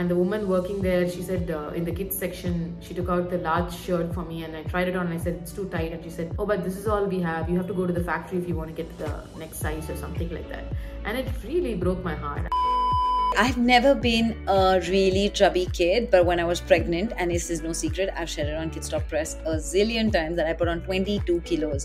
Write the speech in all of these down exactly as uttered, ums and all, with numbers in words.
And the woman working there, she said uh, in the kids section, she took out the large shirt for me and I tried it on and I said it's too tight, and she said, oh, but this is all we have. You have to go to the factory if you want to get the next size or something like that. And it really broke my heart. I've never been a really chubby kid, but when I was pregnant, and this is no secret, I've shared it on Kids Talk Press a zillion times that I put on twenty-two kilos.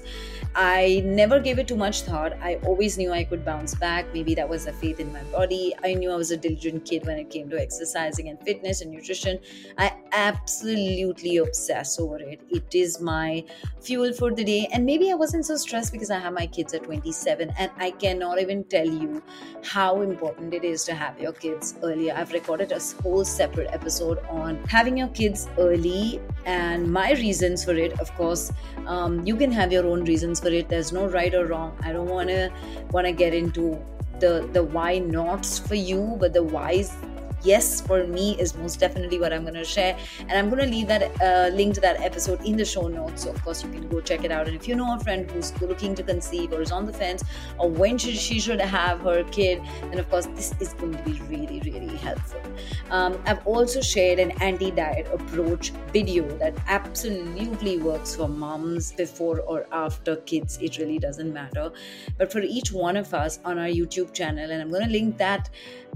I never gave it too much thought. I always knew I could bounce back. Maybe that was the faith in my body. I knew I was a diligent kid when it came to exercising and fitness and nutrition. I absolutely obsess over it. It is my fuel for the day. And maybe I wasn't so stressed because I have my kids at twenty-seven, and I cannot even tell you how important it is to have your kids earlier. I've recorded a whole separate episode on having your kids early and my reasons for it. Of course, um, you can have your own reasons for it. There's no right or wrong. I don't want to want to get into the the why nots for you, but the whys yes for me is most definitely what I'm going to share, and I'm going to leave that uh, link to that episode in the show notes, so of course you can go check it out. And if you know a friend who's looking to conceive or is on the fence or when should, she should have her kid, then of course this is going to be really really helpful. um, I've also shared an anti-diet approach video that absolutely works for moms before or after kids. It really doesn't matter, but for each one of us on our YouTube channel, and I'm going to link that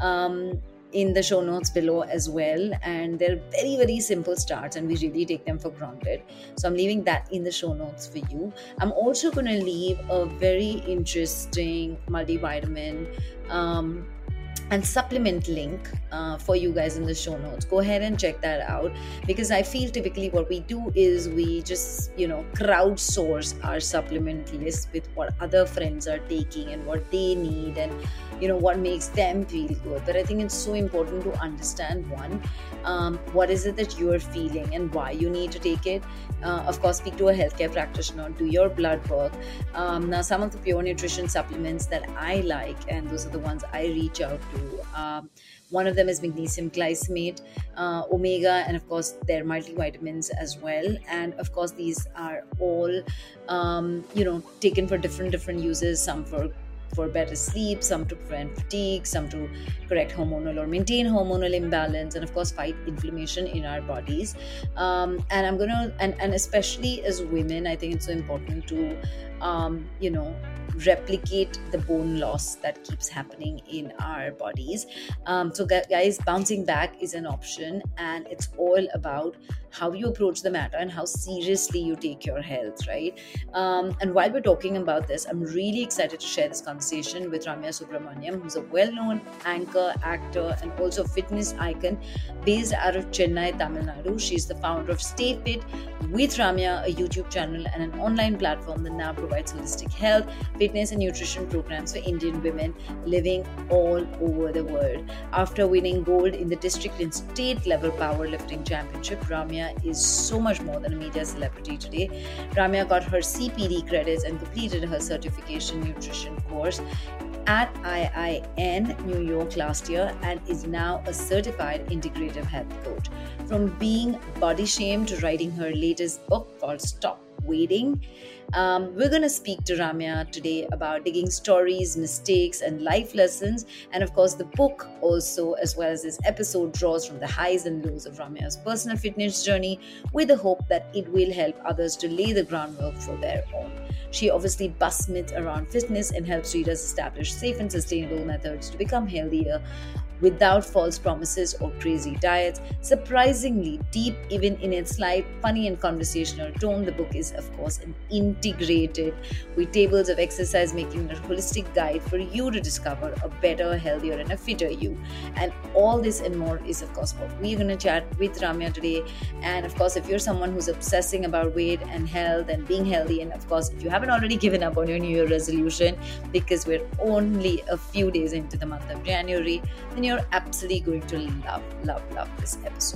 um, in the show notes below as well. And they're very very simple starts and we really take them for granted, so I'm leaving that in the show notes for you. I'm also going to leave a very interesting multivitamin um, and supplement link uh, for you guys in the show notes. Go ahead and check that out, because I feel typically what we do is we just, you know, crowdsource our supplement list with what other friends are taking and what they need and, you know, what makes them feel good. But I think it's so important to understand, one, um, what is it that you are feeling and why you need to take it. Uh, of course, speak to a healthcare practitioner, do your blood work. Um, now, some of the pure nutrition supplements that I like, and those are the ones I reach out to. Um, one of them is magnesium glycinate, uh, omega, and of course they're multivitamins as well. And of course these are all, um, you know, taken for different different uses. Some for for better sleep, some to prevent fatigue, some to correct hormonal or maintain hormonal imbalance, and of course fight inflammation in our bodies. Um, and I'm gonna, and, and especially as women, I think it's so important to, um, you know, replicate the bone loss that keeps happening in our bodies. Um, so guys, bouncing back is an option, and it's all about how you approach the matter and how seriously you take your health, right? Um, and while we're talking about this, I'm really excited to share this conversation with Ramya Subramaniam, who's a well-known anchor, actor, and also fitness icon based out of Chennai, Tamil Nadu. She's the founder of Stay Fit with Ramya, a YouTube channel and an online platform that now provides holistic health, fitness and nutrition programs for Indian women living all over the world. After winning gold in the district and state level powerlifting championship, Ramya is so much more than a media celebrity today. Ramya got her C P D credits and completed her certification nutrition course at I I N New York last year, and is now a certified integrative health coach. From being body shamed to writing her latest book called Stop Waiting. Um, we're going to speak to Ramya today about digging stories, mistakes, and life lessons. And of course, the book also, as well as this episode, draws from the highs and lows of Ramya's personal fitness journey with the hope that it will help others to lay the groundwork for their own. She obviously busts myths around fitness and helps readers establish safe and sustainable methods to become healthier without false promises or crazy diets. Surprisingly deep, even in its slight, funny and conversational tone, the book is, of course, an integrated with tables of exercise, making it a holistic guide for you to discover a better, healthier, and a fitter you. And all this and more is, of course, what we're going to chat with Ramya today. And of course, if you're someone who's obsessing about weight and health and being healthy, and of course, if you haven't already given up on your New Year resolution, because we're only a few days into the month of January, then you're absolutely going to love, love, love this episode.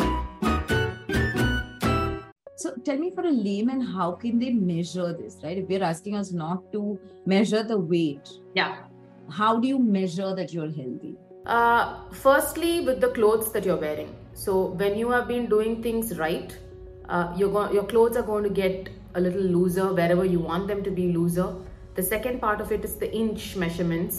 So tell me, for a layman, how can they measure this, right? If we're asking us not to measure the weight, yeah, how do you measure that you're healthy? Uh, firstly, with the clothes that you're wearing. So when you have been doing things right, uh, you're go- your clothes are going to get a little looser wherever you want them to be looser. The second part of it is the inch measurements.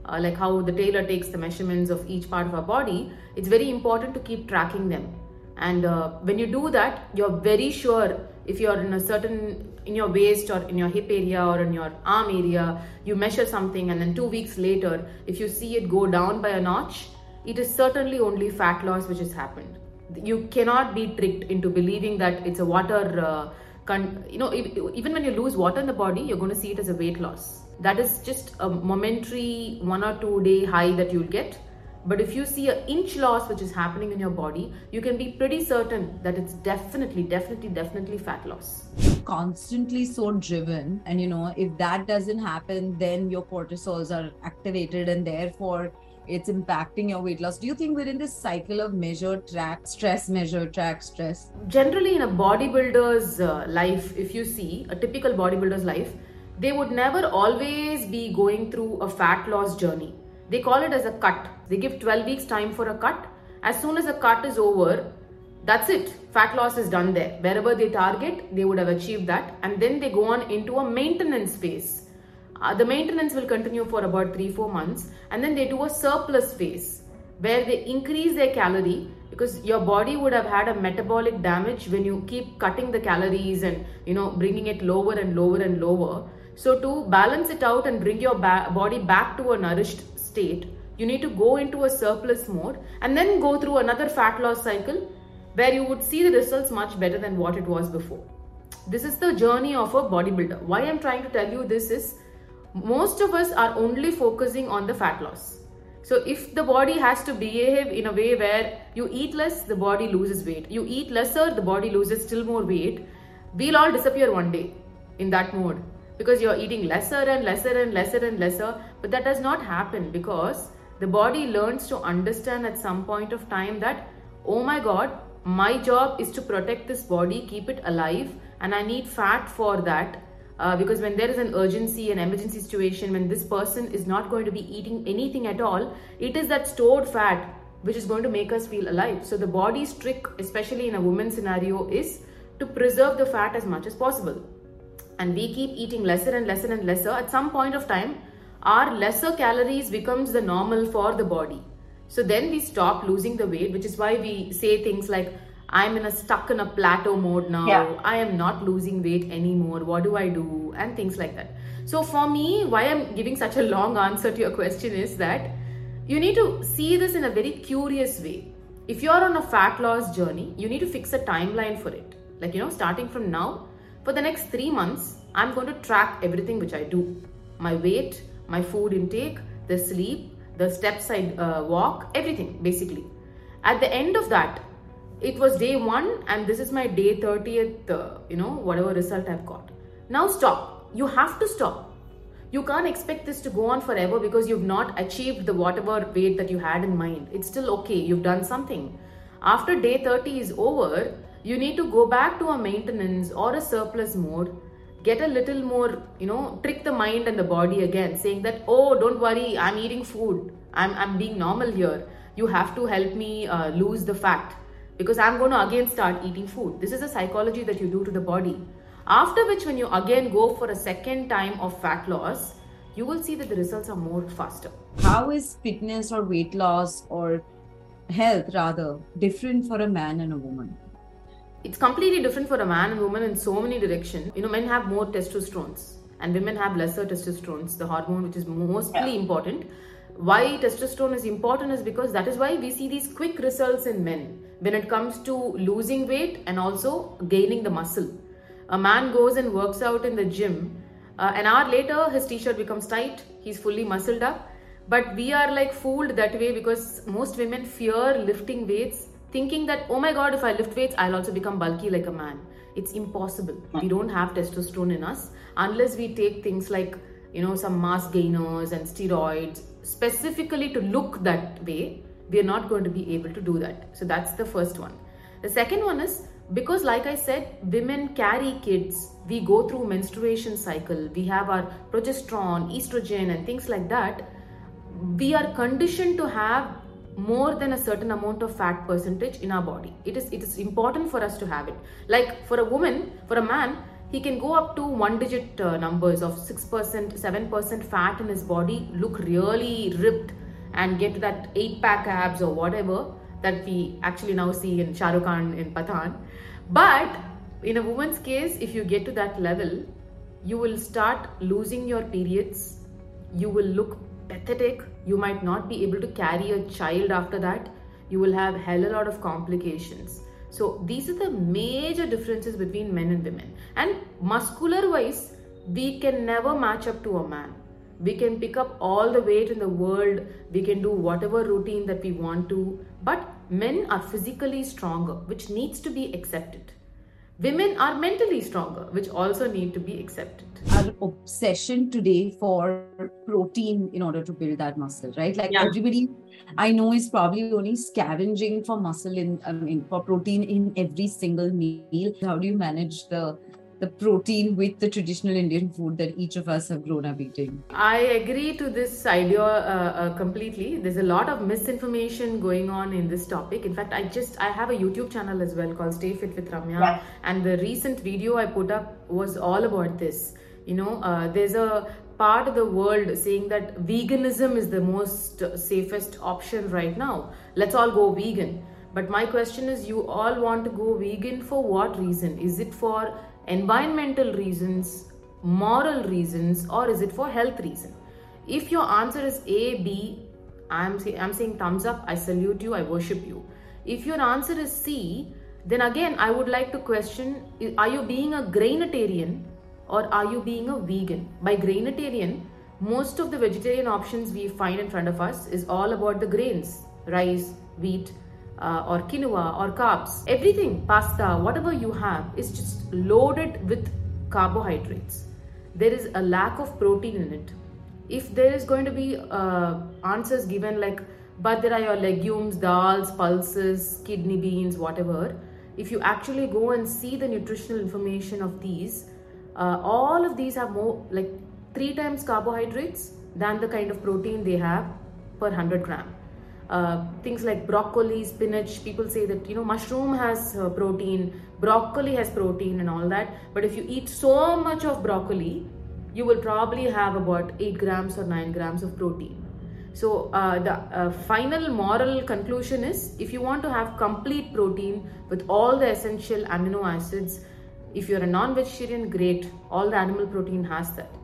uh, like how the tailor takes the measurements of each part of our body, it's very important to keep tracking them. And uh, when you do that, you're very sure if you're in a certain, in your waist or in your hip area or in your arm area, you measure something and then two weeks later, if you see it go down by a notch, it is certainly only fat loss which has happened. You cannot be tricked into believing that it's a water, uh, con- you know, if, even when you lose water in the body, you're going to see it as a weight loss. That is just a momentary one or two day high that you'll get. But if you see an inch loss which is happening in your body, you can be pretty certain that it's definitely, definitely, definitely fat loss. Constantly so driven, and you know, if that doesn't happen, then your cortisols are activated and therefore it's impacting your weight loss. Do you think we're in this cycle of measure, track, stress, measure, track, stress? Generally, in a bodybuilder's uh, life, if you see a typical bodybuilder's life, they would never always be going through a fat loss journey. They call it as a cut. They give twelve weeks time for a cut. As soon as the cut is over, that's it. Fat loss is done there. Wherever they target, they would have achieved that. And then they go on into a maintenance phase. Uh, the maintenance will continue for about three, four months. And then they do a surplus phase where they increase their calorie, because your body would have had a metabolic damage when you keep cutting the calories and, you know, bringing it lower and lower and lower. So to balance it out and bring your ba- body back to a nourished state, you need to go into a surplus mode and then go through another fat loss cycle where you would see the results much better than what it was before. This is the journey of a bodybuilder. Why I'm trying to tell you this is, most of us are only focusing on the fat loss. So if the body has to behave in a way where you eat less, the body loses weight. You eat lesser, the body loses still more weight. We'll all disappear one day in that mode, because you're eating lesser and lesser and lesser and lesser. But that does not happen, because the body learns to understand at some point of time that, oh my God, my job is to protect this body, keep it alive, and I need fat for that. Uh, because when there is an urgency, an emergency situation, when this person is not going to be eating anything at all, it is that stored fat which is going to make us feel alive. So the body's trick, especially in a woman's scenario, is to preserve the fat as much as possible. And we keep eating lesser and lesser and lesser. At some point of time, our lesser calories becomes the normal for the body. So then we stop losing the weight, which is why we say things like, I'm in a stuck in a plateau mode now. Yeah. I am not losing weight anymore. What do I do? And things like that. So for me, why I'm giving such a long answer to your question is that you need to see this in a very curious way. If you're on a fat loss journey, you need to fix a timeline for it. Like, you know, starting from now, for the next three months, I'm going to track everything which I do. My weight, my food intake, the sleep, the steps I uh, walk, everything basically. At the end of that, it was day one and this is my day thirtieth, uh, you know, whatever result I've got. Now stop. You have to stop. You can't expect this to go on forever because you've not achieved the whatever weight that you had in mind. It's still okay. You've done something. After day thirty is over, you need to go back to a maintenance or a surplus mode, get a little more, you know, trick the mind and the body again, saying that, oh, don't worry, I'm eating food. I'm, I'm being normal here. You have to help me uh, lose the fat, because I'm going to again start eating food. This is a psychology that you do to the body. After which, when you again go for a second time of fat loss, you will see that the results are more faster. How is fitness or weight loss or health rather different for a man and a woman? It's completely different for a man and woman in so many directions. You know, men have more testosterones and women have lesser testosterones, the hormone which is mostly yeah. important. Why testosterone is important is because that is why we see these quick results in men when it comes to losing weight and also gaining the muscle. A man goes and works out in the gym. Uh, an hour later, his t-shirt becomes tight. He's fully muscled up. But we are like fooled that way because most women fear lifting weights, thinking that, oh my God, if I lift weights, I'll also become bulky like a man. It's impossible. We don't have testosterone in us unless we take things like, you know, some mass gainers and steroids specifically to look that way. We are not going to be able to do that. So that's the first one. The second one is because, like I said, women carry kids. We go through menstruation cycle. We have our progesterone, estrogen and things like that. We are conditioned to have more than a certain amount of fat percentage in our body. It is, it is important for us to have it. Like for a woman, for a man, he can go up to one digit uh, numbers of six percent, seven percent fat in his body, look really ripped, and get to that eight pack abs or whatever that we actually now see in Shah Rukh Khan in Pathaan. But in a woman's case, if you get to that level, you will start losing your periods, you will look pathetic, you might not be able to carry a child after that, you will have hell a lot of complications. So these are the major differences between men and women. And muscular wise, we can never match up to a man. We can pick up all the weight in the world, we can do whatever routine that we want to, but men are physically stronger, which needs to be accepted. Women are mentally stronger, which also need to be accepted. Our obsession today for protein in order to build that muscle, right? Like yeah. everybody I know is probably only scavenging for muscle in, I mean, for protein in every single meal. How do you manage the the protein with the traditional Indian food that each of us have grown up eating? I agree to this idea uh, uh, completely. There's a lot of misinformation going on in this topic. In fact, I just I have a YouTube channel as well called Stay Fit with Ramya, yeah. and the recent video I put up was all about this. You know, uh, there's a part of the world saying that veganism is the most safest option right now. Let's all go vegan. But my question is, you all want to go vegan for what reason? Is it for environmental reasons, moral reasons, or is it for health reason? If your answer is A, B, I'm, say, I'm saying thumbs up, I salute you, I worship you. If your answer is C, then again I would like to question, are you being a grainitarian or are you being a vegan? By grainitarian, most of the vegetarian options we find in front of us is all about the grains, rice, wheat, Uh, or quinoa or carbs. Everything, pasta, whatever you have is just loaded with carbohydrates. There is a lack of protein in it. If there is going to be uh, answers given like, but there are your legumes, dals, pulses, kidney beans, whatever, if you actually go and see the nutritional information of these, uh, all of these have more like three times carbohydrates than the kind of protein they have per one hundred gram. Uh, things like broccoli, spinach, people say that, you know, mushroom has uh, protein, broccoli has protein and all that. But if you eat so much of broccoli, you will probably have about eight grams or nine grams of protein. So uh, the uh, final moral conclusion is, if you want to have complete protein with all the essential amino acids, if you're a non-vegetarian, great, all the animal protein has that.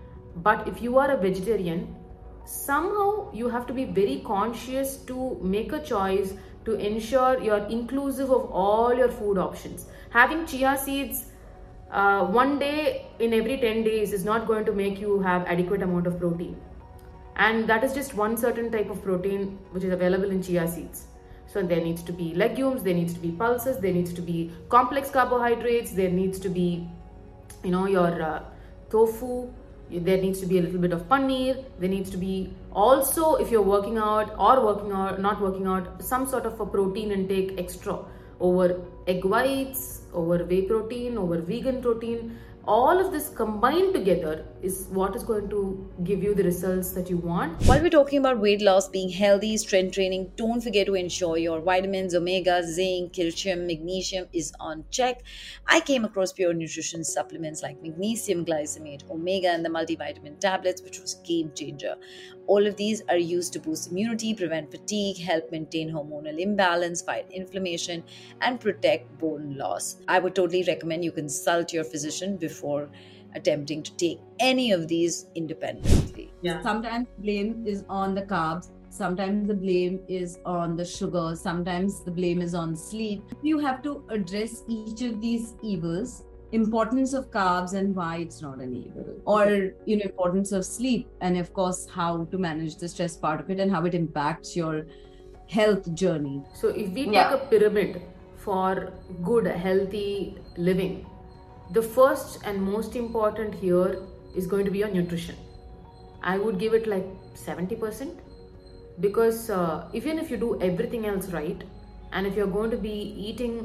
But if you are a vegetarian, somehow you have to be very conscious to make a choice to ensure you're inclusive of all your food options. Having chia seeds uh, one day in every ten days is not going to make you have adequate amount of protein. And that is just one certain type of protein which is available in chia seeds. So there needs to be legumes, there needs to be pulses, there needs to be complex carbohydrates, there needs to be, you know, your uh, tofu, there needs to be a little bit of paneer, there needs to be also, if you're working out or working out, not working out, some sort of a protein intake extra over egg whites, over whey protein, over vegan protein. All of this combined together is what is going to give you the results that you want. While we're talking about weight loss, being healthy, strength training, don't forget to ensure your vitamins, omega, zinc, calcium, magnesium is on check. I came across Pure Nutrition supplements like magnesium glycinate, omega, and the multivitamin tablets, which was game changer. All of these are used to boost immunity, prevent fatigue, help maintain hormonal imbalance, fight inflammation, and protect bone loss. I would totally recommend you consult your physician before attempting to take any of these independently. Yeah. Sometimes blame is on the carbs, sometimes the blame is on the sugar, sometimes the blame is on sleep. You have to address each of these evils. Importance of carbs and why it's not an evil, or you know, importance of sleep, and of course how to manage the stress part of it and how it impacts your health journey. So if we take yeah. a pyramid for good healthy living, the first and most important here is going to be your nutrition. I would give it like seventy percent, because uh, even if you do everything else right, and if you're going to be eating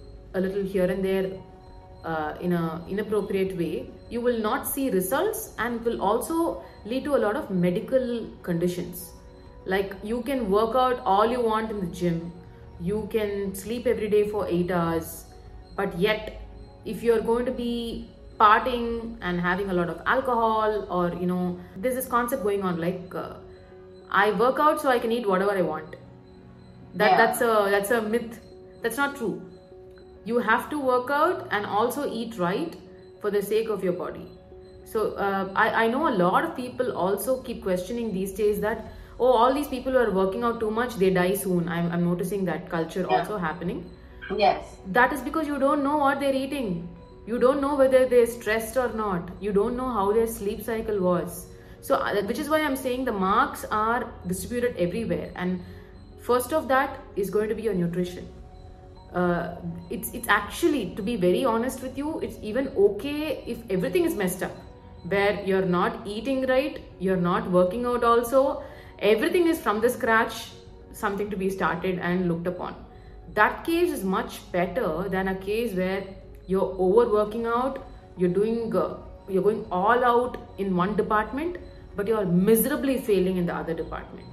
a little here and there Uh, in a inappropriate way, you will not see results, and it will also lead to a lot of medical conditions. Like, you can work out all you want in the gym, you can sleep every day for eight hours, but yet if you're going to be partying and having a lot of alcohol, or you know, there's this concept going on like uh, I work out so I can eat whatever I want. That Yeah. that's a that's a myth. That's not true. You have to work out and also eat right for the sake of your body. So uh, I, I know a lot of people also keep questioning these days that, oh, all these people who are working out too much, they die soon. I'm, I'm noticing that culture Yeah. also happening. Yes. That is because you don't know what they're eating. You don't know whether they're stressed or not. You don't know how their sleep cycle was. So, uh, which is why I'm saying the marks are distributed everywhere. And first of that is going to be your nutrition. Uh, it's it's actually, to be very honest with you, it's even okay if everything is messed up, where you're not eating right, you're not working out also, everything is from the scratch, something to be started and looked upon. That case is much better than a case where you're overworking out, you're doing uh, you're going all out in one department, but you're miserably failing in the other department.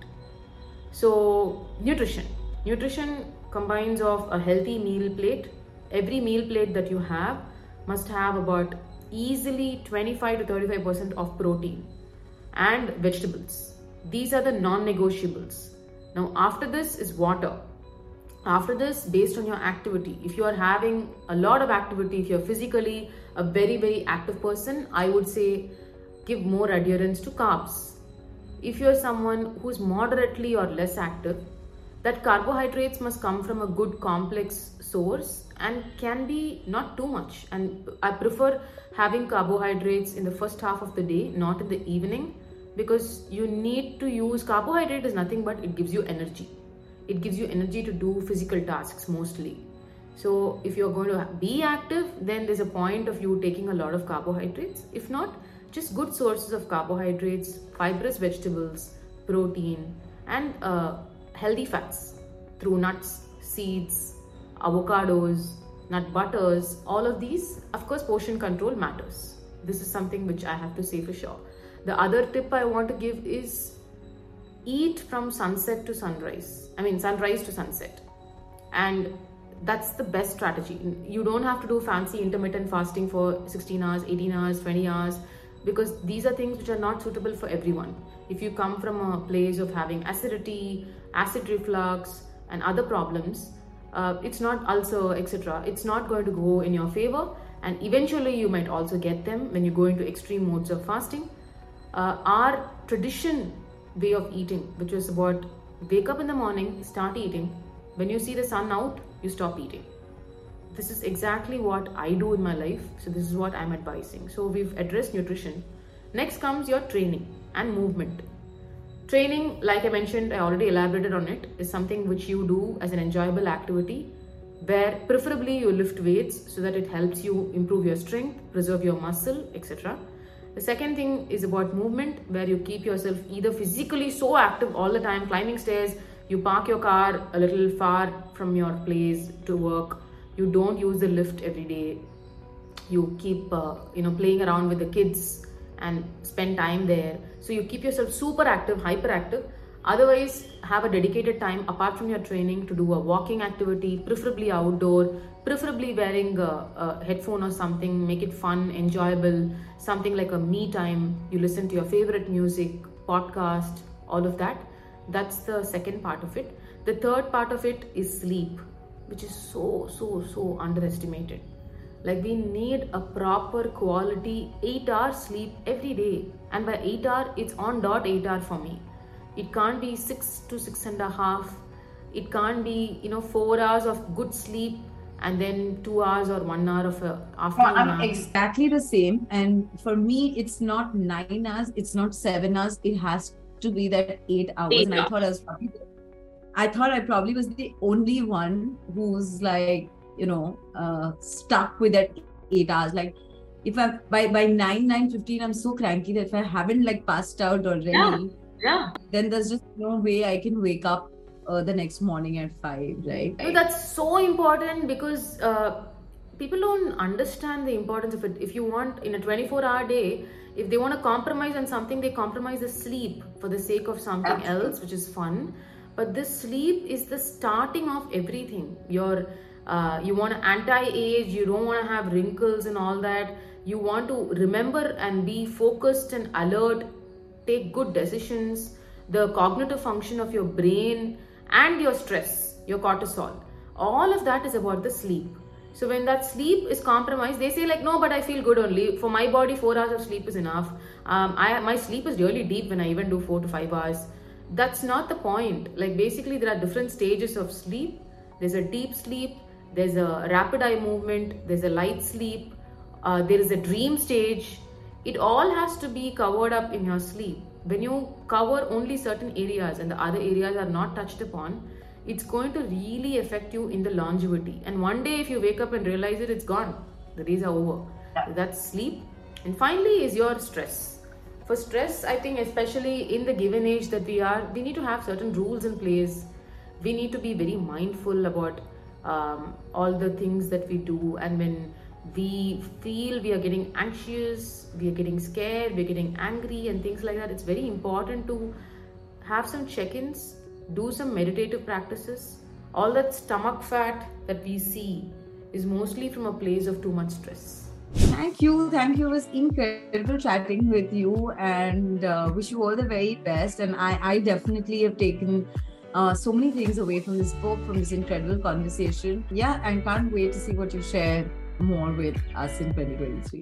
So nutrition nutrition combines of a healthy meal plate. Every meal plate that you have must have about easily twenty-five to thirty-five percent of protein and vegetables. These are the non-negotiables. Now after this is water. After this, based on your activity, if you are having a lot of activity, if you're physically a very very active person, I would say give more adherence to carbs. If you're someone who's moderately or less active, that carbohydrates must come from a good complex source and can be not too much. And I prefer having carbohydrates in the first half of the day, not in the evening, because you need to use carbohydrate is nothing but it gives you energy. It gives you energy to do physical tasks mostly. So if you're going to be active, then there's a point of you taking a lot of carbohydrates. If not, just good sources of carbohydrates, fibrous vegetables, protein, and uh, healthy fats through nuts, seeds, avocados, nut butters. All of these, of course, portion control matters. This is something which I have to say for sure. The other tip I want to give is eat from sunset to sunrise. I mean sunrise to sunset. And that's the best strategy. You don't have to do fancy intermittent fasting for sixteen hours, eighteen hours, twenty hours, because these are things which are not suitable for everyone. If you come from a place of having acidity, acid reflux, and other problems, uh, it's not ulcer, et cetera. It's not going to go in your favor, and eventually you might also get them when you go into extreme modes of fasting. Uh, our tradition way of eating, which was about wake up in the morning, start eating. When you see the sun out, you stop eating. This is exactly what I do in my life. So this is what I'm advising. So we've addressed nutrition. Next comes your training and movement. Training, like I mentioned, I already elaborated on it, is something which you do as an enjoyable activity, where preferably you lift weights so that it helps you improve your strength, preserve your muscle, et cetera. The second thing is about movement, where you keep yourself either physically so active all the time, climbing stairs, you park your car a little far from your place to work, you don't use the lift every day, you keep uh, you know playing around with the kids and spend time there. So you keep yourself super active, hyperactive. Otherwise, have a dedicated time apart from your training to do a walking activity, preferably outdoor, preferably wearing a, a headphone or something, make it fun, enjoyable, something like a me time. You listen to your favorite music, podcast, all of that. That's the second part of it. The third part of it is sleep, which is so, so, so underestimated. Like we need a proper quality eight hours sleep every day. And by eight hour, it's on dot eight hour for me. It can't be six to six and a half. It can't be, you know, four hours of good sleep and then two hours or one hour of a afternoon. I'm exactly the same. And for me, it's not nine hours, it's not seven hours. It has to be that eight hours. Eight and hours. I thought I was probably, I thought I probably was the only one who's like, you know, uh, stuck with that eight hours. Like if I by by nine nine fifteen, I'm so cranky that if I haven't like passed out already, Yeah. Yeah. then there's just no way I can wake up uh, the next morning at five, right? No, that's so important because uh, people don't understand the importance of it. If you want in a twenty-four hour day, if they want to compromise on something, they compromise the sleep for the sake of something Absolutely. else, which is fun. But this sleep is the starting of everything. Your uh, you want to anti-age, you don't want to have wrinkles and all that. You want to remember and be focused and alert, take good decisions, the cognitive function of your brain and your stress, your cortisol. All of that is about the sleep. So when that sleep is compromised, they say like, no, but I feel good only. For my body, four hours of sleep is enough. Um, I, my sleep is really deep when I even do four to five hours. That's not the point. Like basically there are different stages of sleep. There's a deep sleep, there's a rapid eye movement, there's a light sleep, uh, there is a dream stage. It all has to be covered up in your sleep. When you cover only certain areas and the other areas are not touched upon, it's going to really affect you in the longevity. And one day if you wake up and realize it, it's gone. The days are over. That's sleep. And finally is your stress. For stress, I think especially in the given age that we are, we need to have certain rules in place. We need to be very mindful about um, all the things that we do. And when we feel we are getting anxious, we are getting scared, we're getting angry and things like that, it's very important to have some check-ins, do some meditative practices. All that stomach fat that we see is mostly from a place of too much stress. Thank you. Thank you. It was incredible chatting with you, and uh, wish you all the very best. And I, I definitely have taken uh, so many things away from this book, from this incredible conversation. Yeah, and can't wait to see what you share more with us in twenty twenty-three.